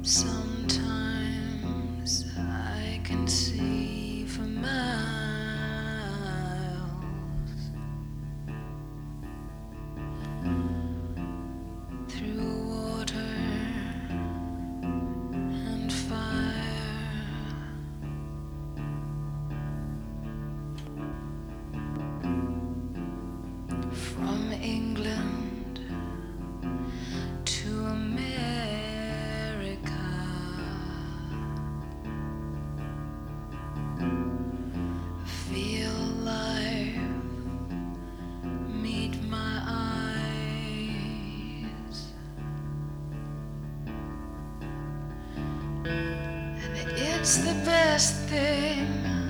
Sometimes I can see for miles through water and fire. From England to America, feel life meet my eyes, and it's the best thing.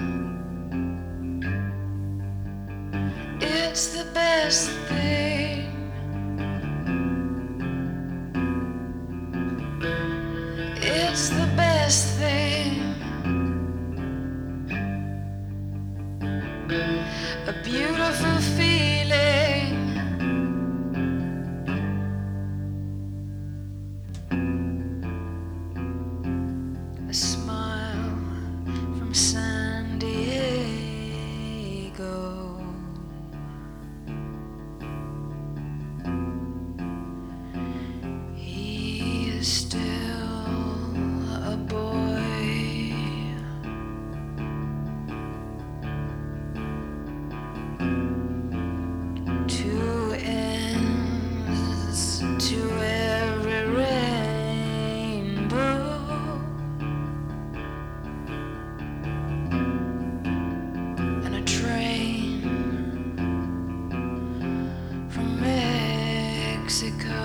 It's the best thing. It's the best thing. A beautiful feeling. A smile from San Diego. He is still a boy. Two ends to every rainbow, and a train from Mexico.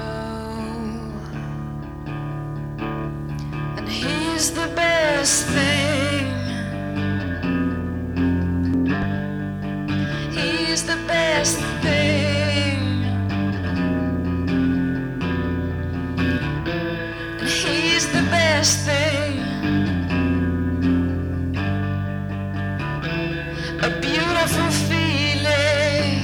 And he's the best thing. He's the best thing. And he's the best thing. A beautiful feeling.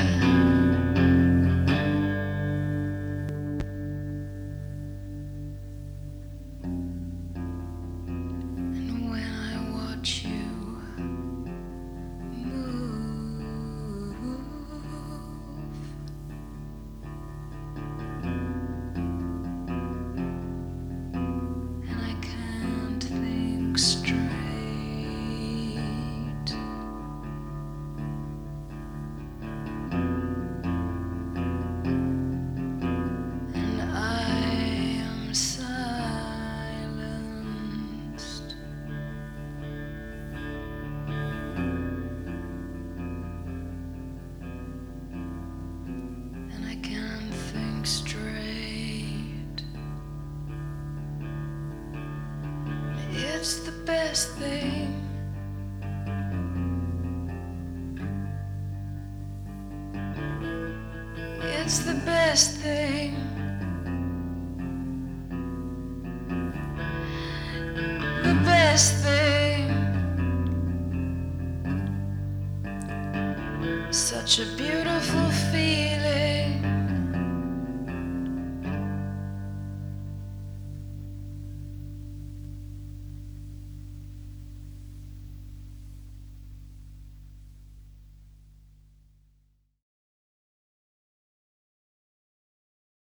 And when I watch you move, and I can't think straight, and I am silenced. And I can't think straight. It's the best thing. It's the best thing. The best thing. Such a beautiful